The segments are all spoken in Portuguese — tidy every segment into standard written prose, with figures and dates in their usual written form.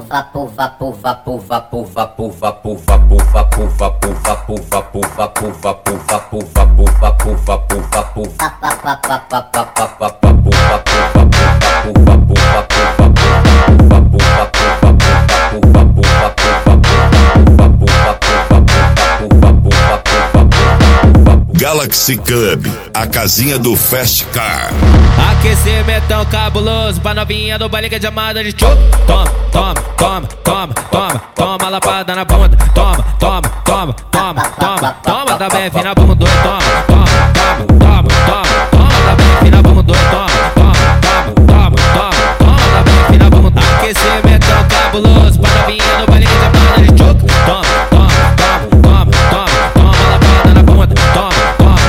Galaxy Club, a casinha do Fast Car. Aquecimentão cabuloso pra novinha do baile que é chamada de tchuc. Toma, toma, toma, toma, toma, toma lapada na bunda. Toma, toma, toma, toma, toma, toma da BF na bunda. Toma, toma, toma, toma, toma, toma da BF na bunda. Toma, toma, toma, toma, toma da BF na bunda. Aquecimentão cabuloso pra novinha do baile que é chamada de tchuc. Toma, toma, toma, toma, toma, toma lapada na bunda. Toma.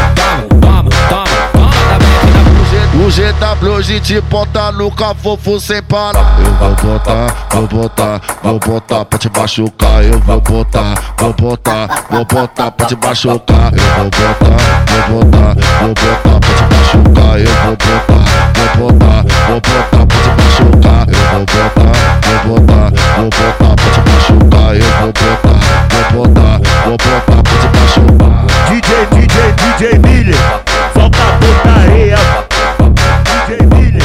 O GW de ponta no cafofo sem parar. Eu vou botar pra te machucar. Eu vou botar pra te machucar. Eu vou botar pra te machucar. Eu vou botar pra te machucar. Eu vou botar pra te machucar. Eu vou botar pra te machucar. DJ Miller, solta a putaria. DJ Miller,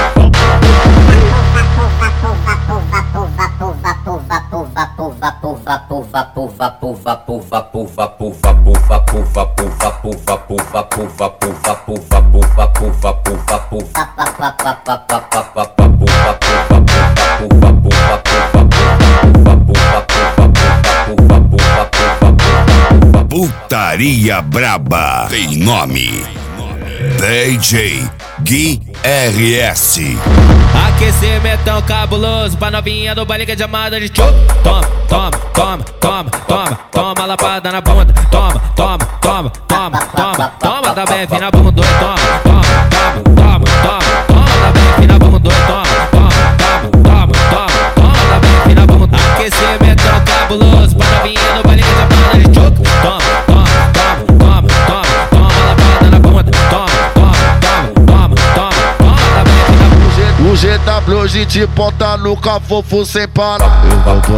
Putaria braba tem nome: DJ Gui RS. Aquecimentão cabuloso pra novinha do baile que é chamada de tchuc. Toma, toma, toma, toma, toma, toma lapada na bunda. Toma, toma, toma, toma, toma, toma da BF na bunda. Toma, toma, toma, toma, toma da BF na bunda. Toma, toma, toma, toma, toma da BF na bunda. Aquecimentão cabuloso pra novinha do baile que é chamada de tchuc. Toma, toma, toma, toma, toma lapada na bunda. Toma, toma, toma, toma da BF na bunda. O GW de ponta no cafofo sem parar. Eu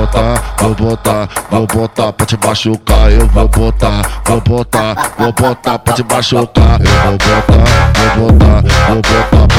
vou botar pra te machucar. Eu vou botar pra te machucar. Eu vou botar pra